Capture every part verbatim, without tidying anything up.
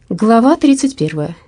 Глава тридцать первая.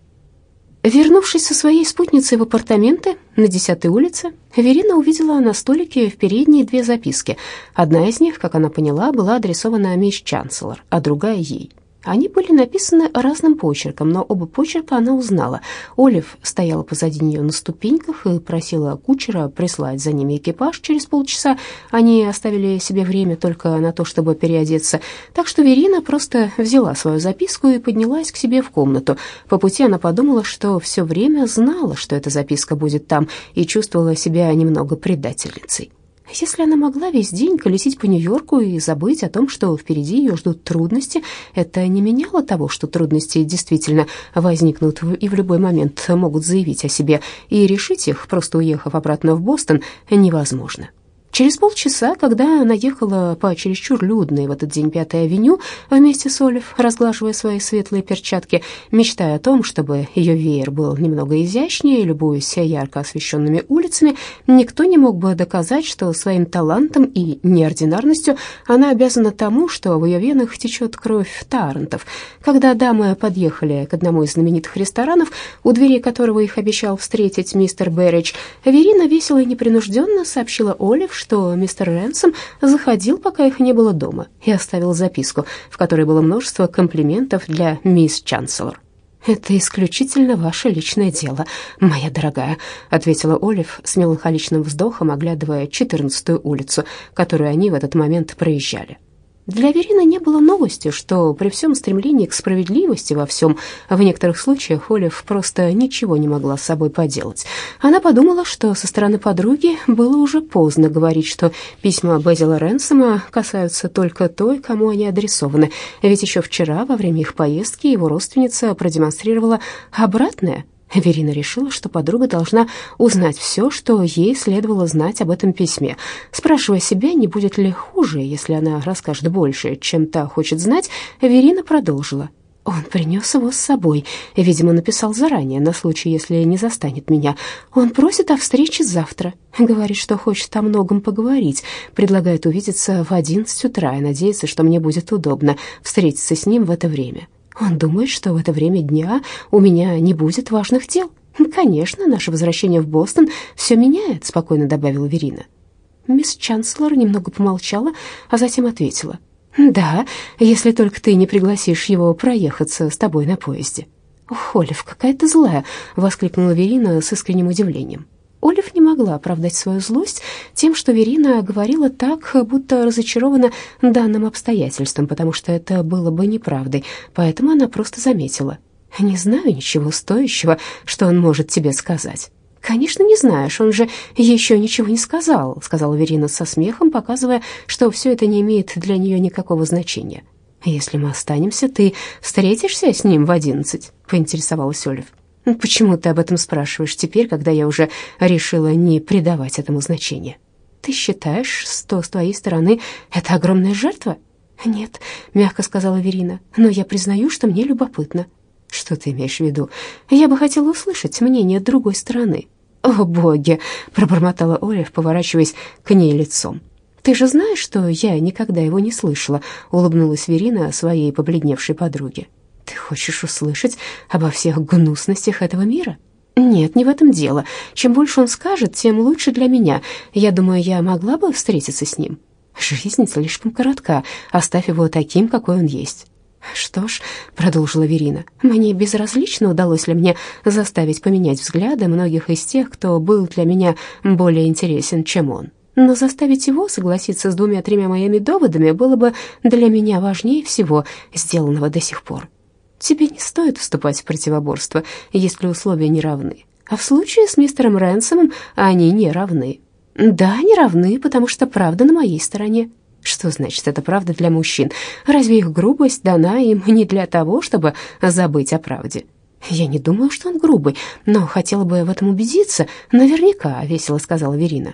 Вернувшись со своей спутницей в апартаменты на десятой улице, Верина увидела на столике в передней две записки. Одна из них, как она поняла, была адресована мисс Чанселор, а другая ей. Они были написаны разным почерком, но оба почерка она узнала. Олив стояла позади нее на ступеньках и просила кучера прислать за ними экипаж через полчаса. Они оставили себе время только на то, чтобы переодеться. Так что Верина просто взяла свою записку и поднялась к себе в комнату. По пути она подумала, что все время знала, что эта записка будет там, и чувствовала себя немного предательницей. Если она могла весь день колесить по Нью-Йорку и забыть о том, что впереди ее ждут трудности, это не меняло того, что трудности действительно возникнут и в любой момент могут заявить о себе, и решить их, просто уехав обратно в Бостон, невозможно. Через полчаса, когда она ехала по чересчур людной в этот день Пятой авеню вместе с Олив, разглаживая свои светлые перчатки, мечтая о том, чтобы ее веер был немного изящнее, любуясь ярко освещенными улицами, никто не мог бы доказать, что своим талантом и неординарностью она обязана тому, что в ее венах течет кровь Таррантов. Когда дамы подъехали к одному из знаменитых ресторанов, у дверей которого их обещал встретить мистер Берридж, Верина весело и непринужденно сообщила Олив, что мистер Рэнсом заходил, пока их не было дома, и оставил записку, в которой было множество комплиментов для мисс Чанселор. «Это исключительно ваше личное дело, моя дорогая», — ответила Олив с меланхоличным вздохом, оглядывая четырнадцатую улицу, которую они в этот момент проезжали. Для Верины не было новостью, что при всем стремлении к справедливости во всем, в некоторых случаях Олив просто ничего не могла с собой поделать. Она подумала, что со стороны подруги было уже поздно говорить, что письма Безила Рэнсома касаются только той, кому они адресованы, ведь еще вчера, во время их поездки, его родственница продемонстрировала обратное. Верина решила, что подруга должна узнать все, что ей следовало знать об этом письме. Спрашивая себя, не будет ли хуже, если она расскажет больше, чем та хочет знать, Верина продолжила. «Он принес его с собой, видимо, написал заранее, на случай, если не застанет меня. Он просит о встрече завтра, говорит, что хочет о многом поговорить, предлагает увидеться в одиннадцать утра и надеется, что мне будет удобно встретиться с ним в это время. Он думает, что в это время дня у меня не будет важных дел. Конечно, наше возвращение в Бостон все меняет», — спокойно добавила Верина. Мисс Чанселор немного помолчала, а затем ответила. «Да, если только ты не пригласишь его проехаться с тобой на поезде». «Ох, Олив, какая ты злая!» — воскликнула Верина с искренним удивлением. Олив не могла оправдать свою злость тем, что Верина говорила так, будто разочарована данным обстоятельством, потому что это было бы неправдой, поэтому она просто заметила. «Не знаю ничего стоящего, что он может тебе сказать». «Конечно, не знаешь, он же еще ничего не сказал», — сказала Верина со смехом, показывая, что все это не имеет для нее никакого значения. «Если мы останемся, ты встретишься с ним в одиннадцать?» — поинтересовалась Олив. «Почему ты об этом спрашиваешь теперь, когда я уже решила не придавать этому значения? Ты считаешь, что с твоей стороны это огромная жертва?» «Нет», — мягко сказала Верина, — «но я признаю, что мне любопытно». «Что ты имеешь в виду? Я бы хотела услышать мнение другой стороны». «О, боги!» — пробормотала Олив, поворачиваясь к ней лицом. «Ты же знаешь, что я никогда его не слышала», — улыбнулась Верина своей побледневшей подруге. «Ты хочешь услышать обо всех гнусностях этого мира?» «Нет, не в этом дело. Чем больше он скажет, тем лучше для меня. Я думаю, я могла бы встретиться с ним. Жизнь слишком коротка. Оставь его таким, какой он есть». «Что ж», — продолжила Верина, — «мне безразлично, удалось ли мне заставить поменять взгляды многих из тех, кто был для меня более интересен, чем он. Но заставить его согласиться с двумя-тремя моими доводами было бы для меня важнее всего сделанного до сих пор. Тебе не стоит вступать в противоборство, если условия не равны. А в случае с мистером Рэнсомом они не равны». «Да, не равны, потому что правда на моей стороне». «Что значит это правда для мужчин? Разве их грубость дана им не для того, чтобы забыть о правде?» «Я не думаю, что он грубый, но хотела бы в этом убедиться. Наверняка», — весело сказала Верина.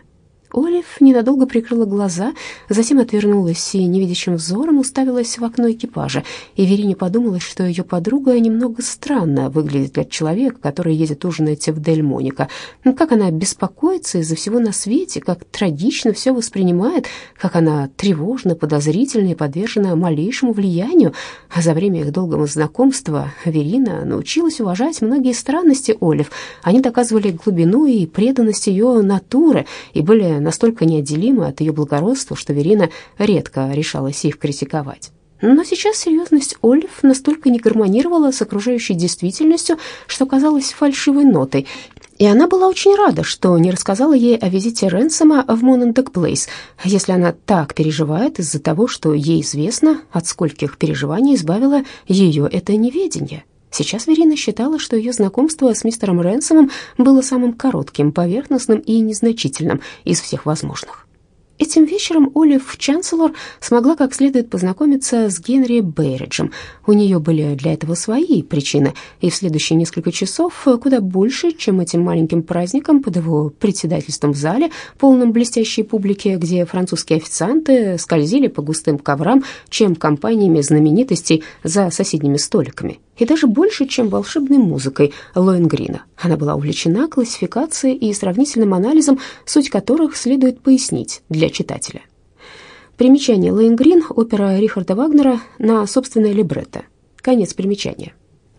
Олив ненадолго прикрыла глаза, затем отвернулась и невидящим взором уставилась в окно экипажа, и Верине подумалось, что ее подруга немного странно выглядит для человека, который едет ужинать в Дель Моника. Как она беспокоится из-за всего на свете, как трагично все воспринимает, как она тревожна, подозрительна и подвержена малейшему влиянию. А за время их долгого знакомства Верина научилась уважать многие странности Олив. Они доказывали глубину и преданность ее натуры и были настолько неотделимы от ее благородства, что Верина редко решалась их критиковать. Но сейчас серьезность Олив настолько не гармонировала с окружающей действительностью, что казалась фальшивой нотой, и она была очень рада, что не рассказала ей о визите Ренсома в Монадек Плейс, если она так переживает из-за того, что ей известно, от скольких переживаний избавило ее это неведение. Сейчас Верина считала, что ее знакомство с мистером Ренсомом было самым коротким, поверхностным и незначительным из всех возможных. Этим вечером Олив Чанселор смогла как следует познакомиться с Генри Бейриджем. У нее были для этого свои причины, и в следующие несколько часов, куда больше, чем этим маленьким праздником под его председательством в зале, полном блестящей публики, где французские официанты скользили по густым коврам, чем компаниями знаменитостей за соседними столиками, и даже больше, чем волшебной музыкой Лоэнгрина. Она была увлечена классификацией и сравнительным анализом, суть которых следует пояснить для читателя. Примечание. Лоэнгрин — опера Рихарда Вагнера на собственное либретто. Конец примечания.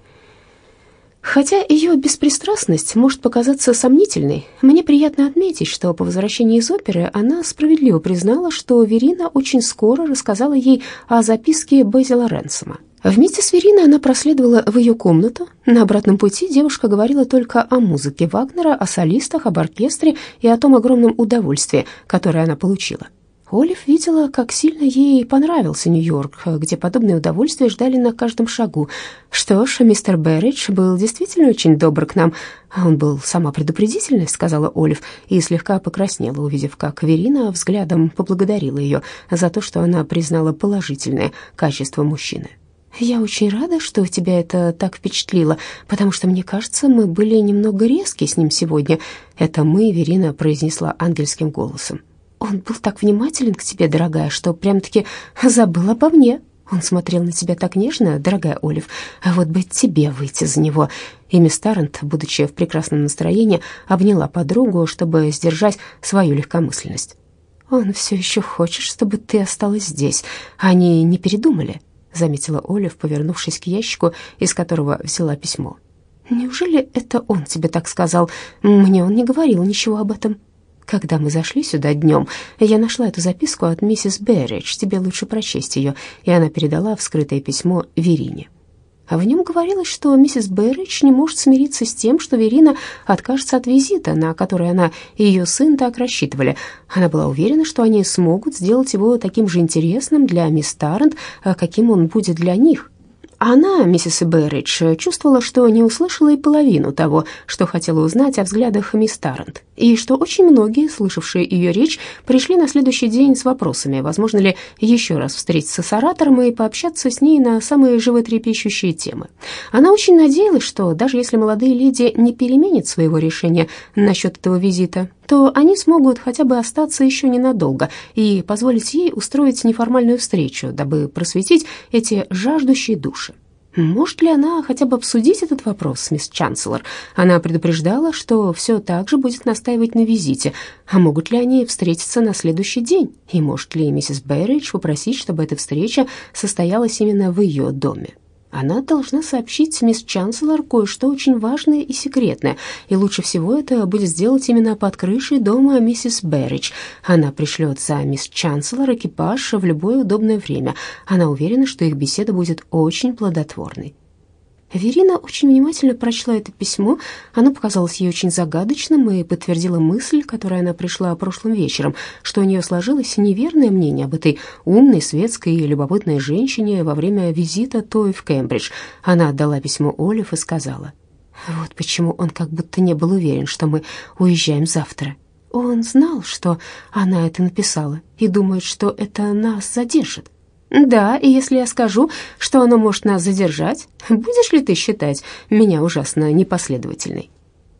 Хотя ее беспристрастность может показаться сомнительной, мне приятно отметить, что по возвращении из оперы она справедливо признала, что Верина очень скоро рассказала ей о записке Безила Ренсома. Вместе с Вериной она проследовала в ее комнату. На обратном пути девушка говорила только о музыке Вагнера, о солистах, об оркестре и о том огромном удовольствии, которое она получила. Олив видела, как сильно ей понравился Нью-Йорк, где подобные удовольствия ждали на каждом шагу. Что ж, мистер Берридж был действительно очень добр к нам. Он был сама предупредительность, сказала Олив, и слегка покраснела, увидев, как Верина взглядом поблагодарила ее за то, что она признала положительное качество мужчины. «Я очень рада, что тебя это так впечатлило, потому что, мне кажется, мы были немного резки с ним сегодня». Это «мы» Верина произнесла ангельским голосом. «Он был так внимателен к тебе, дорогая, что прям-таки забыл обо мне. Он смотрел на тебя так нежно, дорогая Олив, а вот бы тебе выйти за него». И мисс Таррант, будучи в прекрасном настроении, обняла подругу, чтобы сдержать свою легкомысленность. «Он все еще хочет, чтобы ты осталась здесь. Они не передумали», — заметила Олив, повернувшись к ящику, из которого взяла письмо. «Неужели это он тебе так сказал? Мне он не говорил ничего об этом». «Когда мы зашли сюда днем, я нашла эту записку от миссис Берридж. Тебе лучше прочесть ее». И она передала вскрытое письмо Верине. А в нем говорилось, что миссис Берридж не может смириться с тем, что Верина откажется от визита, на который она и ее сын так рассчитывали. Она была уверена, что они смогут сделать его таким же интересным для мисс Таррант, каким он будет для них. Она, миссис Берридж, чувствовала, что не услышала и половину того, что хотела узнать о взглядах мисс Таррант, и что очень многие, слышавшие ее речь, пришли на следующий день с вопросами, возможно ли еще раз встретиться с оратором и пообщаться с ней на самые животрепещущие темы. Она очень надеялась, что даже если молодые леди не переменят своего решения насчет этого визита, то они смогут хотя бы остаться еще ненадолго и позволить ей устроить неформальную встречу, дабы просветить эти жаждущие души. Может ли она хотя бы обсудить этот вопрос с мисс Чанселор? Она предупреждала, что все так же будет настаивать на визите. А могут ли они встретиться на следующий день? И может ли миссис Берридж попросить, чтобы эта встреча состоялась именно в ее доме? Она должна сообщить мисс Чанселор кое-что очень важное и секретное, и лучше всего это будет сделать именно под крышей дома миссис Берридж. Она пришлет за мисс Чанселор экипаж в любое удобное время. Она уверена, что их беседа будет очень плодотворной. Верина очень внимательно прочла это письмо. Оно показалось ей очень загадочным и подтвердило мысль, к которой она пришла прошлым вечером, что у нее сложилось неверное мнение об этой умной, светской и любопытной женщине во время визита Той в Кембридж. Она отдала письмо Олив и сказала: «Вот почему он как будто не был уверен, что мы уезжаем завтра. Он знал, что она это написала, и думает, что это нас задержит. Да, и если я скажу, что оно может нас задержать, будешь ли ты считать меня ужасно непоследовательной?»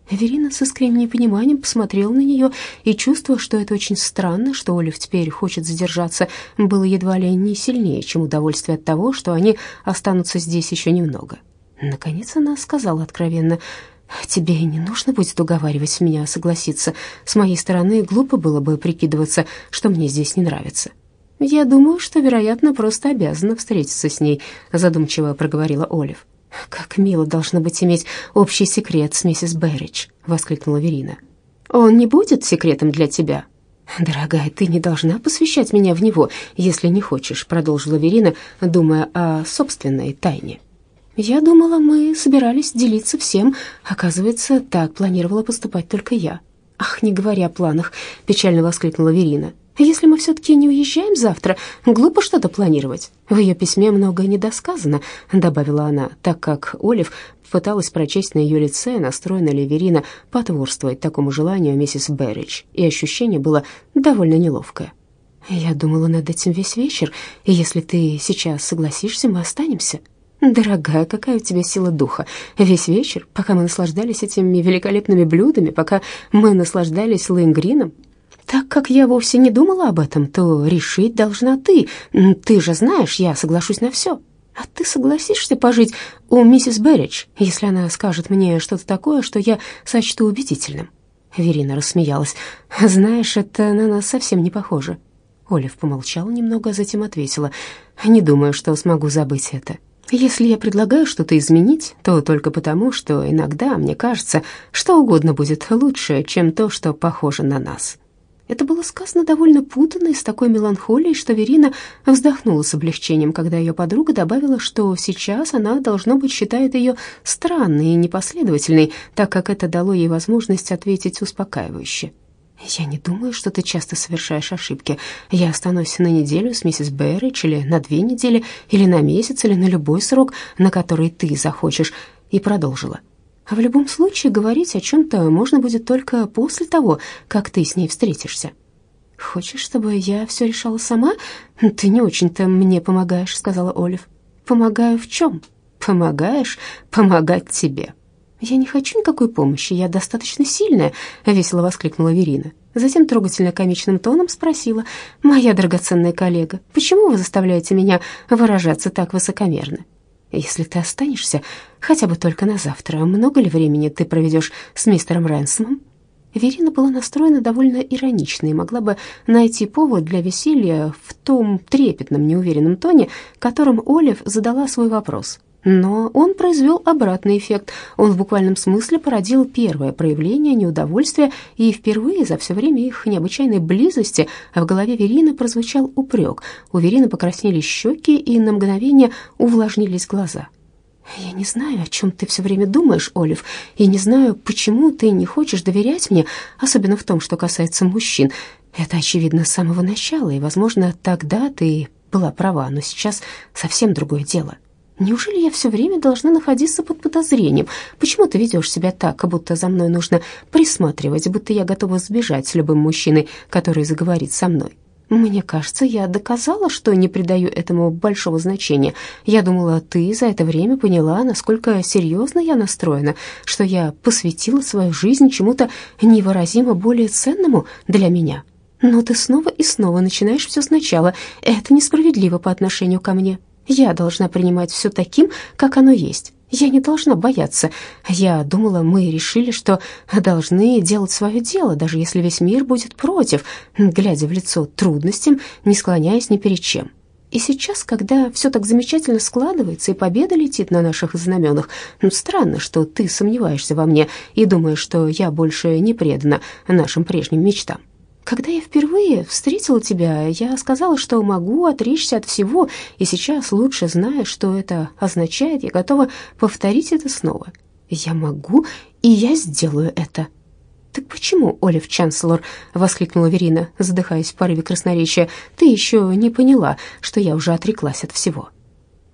Верина с искренним непониманием посмотрела на нее, и чувство, что это очень странно, что Олив теперь хочет задержаться, было едва ли не сильнее, чем удовольствие от того, что они останутся здесь еще немного. Наконец она сказала откровенно: «Тебе не нужно будет уговаривать меня согласиться. С моей стороны глупо было бы прикидываться, что мне здесь не нравится». «Я думаю, что, вероятно, просто обязана встретиться с ней», — задумчиво проговорила Олив. «Как мило должно быть иметь общий секрет с миссис Берридж», — воскликнула Верина. «Он не будет секретом для тебя?» «Дорогая, ты не должна посвящать меня в него, если не хочешь», — продолжила Верина, думая о собственной тайне. «Я думала, мы собирались делиться всем. Оказывается, так планировала поступать только я». «Ах, не говори о планах», — печально воскликнула Верина. «Если мы все-таки не уезжаем завтра, глупо что-то планировать». «В ее письме многое недосказано», — добавила она, так как Олив пыталась прочесть на ее лице, настроена ли Верина потворствовать такому желанию миссис Берридж, и ощущение было довольно неловкое. «Я думала над этим весь вечер, и если ты сейчас согласишься, мы останемся». «Дорогая, какая у тебя сила духа! Весь вечер, пока мы наслаждались этими великолепными блюдами, пока мы наслаждались лонгрином. Так как я вовсе не думала об этом, то решить должна ты. Ты же знаешь, я соглашусь на все. А ты согласишься пожить у миссис Берридж, если она скажет мне что-то такое, что я сочту убедительным?» Верина рассмеялась. «Знаешь, это на нас совсем не похоже». Олив помолчала немного, а затем ответила: «Не думаю, что смогу забыть это. Если я предлагаю что-то изменить, то только потому, что иногда мне кажется, что угодно будет лучше, чем то, что похоже на нас». Это было сказано довольно путанно и с такой меланхолией, что Верина вздохнула с облегчением, когда ее подруга добавила, что сейчас она, должно быть, считает ее странной и непоследовательной, так как это дало ей возможность ответить успокаивающе. «Я не думаю, что ты часто совершаешь ошибки. Я останусь на неделю с миссис Берридж, или на две недели, или на месяц, или на любой срок, на который ты захочешь», и продолжила. «А в любом случае говорить о чем-то можно будет только после того, как ты с ней встретишься». «Хочешь, чтобы я все решала сама? Ты не очень-то мне помогаешь», — сказала Олив. «Помогаю в чем?» «Помогаешь помогать тебе». «Я не хочу никакой помощи, я достаточно сильная», — весело воскликнула Верина. Затем трогательно-комичным тоном спросила: «Моя драгоценная коллега, почему вы заставляете меня выражаться так высокомерно? Если ты останешься хотя бы только на завтра, много ли времени ты проведешь с мистером Рэнсомом?» Верина была настроена довольно иронично и могла бы найти повод для веселья в том трепетном, неуверенном тоне, которым Олив задала свой вопрос. Но он произвел обратный эффект. Он в буквальном смысле породил первое проявление неудовольствия, и впервые за все время их необычайной близости в голове Верины прозвучал упрек. У Верины покраснели щеки, и на мгновение увлажнились глаза. «Я не знаю, о чем ты все время думаешь, Олив, и не знаю, почему ты не хочешь доверять мне, особенно в том, что касается мужчин. Это очевидно с самого начала, и, возможно, тогда ты была права, но сейчас совсем другое дело. Неужели я все время должна находиться под подозрением? Почему ты ведешь себя так, как будто за мной нужно присматривать, будто я готова сбежать с любым мужчиной, который заговорит со мной? Мне кажется, я доказала, что не придаю этому большого значения. Я думала, ты за это время поняла, насколько серьезно я настроена, что я посвятила свою жизнь чему-то невыразимо более ценному для меня. Но ты снова и снова начинаешь все сначала. Это несправедливо по отношению ко мне. Я должна принимать все таким, как оно есть. Я не должна бояться. Я думала, мы решили, что должны делать свое дело, даже если весь мир будет против, глядя в лицо трудностям, не склоняясь ни перед чем. И сейчас, когда все так замечательно складывается и победа летит на наших знаменах, ну, странно, что ты сомневаешься во мне и думаешь, что я больше не предана нашим прежним мечтам. Когда я впервые встретила тебя, я сказала, что могу отречься от всего, и сейчас, лучше зная, что это означает, я готова повторить это снова. Я могу, и я сделаю это. «Так почему, Олив Чанселор?» — воскликнула Верина, задыхаясь в порыве красноречия. «Ты еще не поняла, что я уже отреклась от всего».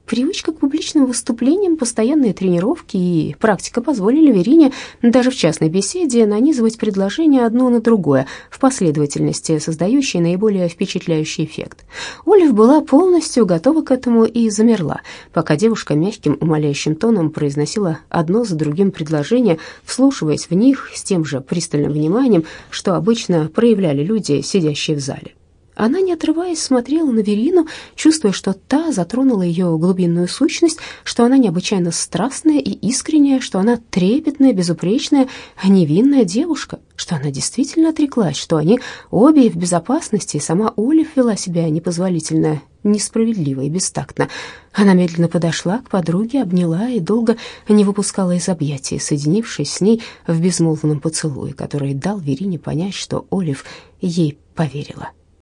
Привычка к публичным выступлениям, постоянные тренировки и практика позволили Верине даже в частной беседе нанизывать предложения одно на другое в последовательности, создающей наиболее впечатляющий эффект. Олив была полностью готова к этому и замерла, пока девушка мягким, умоляющим тоном произносила одно за другим предложения, вслушиваясь в них с тем же пристальным вниманием, что обычно проявляли люди, сидящие в зале. Она, не отрываясь, смотрела на Верину, чувствуя, что та затронула ее глубинную сущность, что она необычайно страстная и искренняя, что она трепетная, безупречная, невинная девушка, что она действительно отреклась, что они обе в безопасности, и сама Олив вела себя непозволительно, несправедливо и бестактно. Она медленно подошла к подруге, обняла и долго не выпускала из объятий, соединившись с ней в безмолвном поцелуе, который дал Верине понять, что Олив ей поверила.